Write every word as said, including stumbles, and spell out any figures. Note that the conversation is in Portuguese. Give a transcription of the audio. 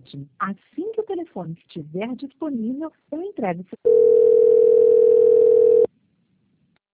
ótimo. Assim que o telefone estiver disponível, eu entrego o seu...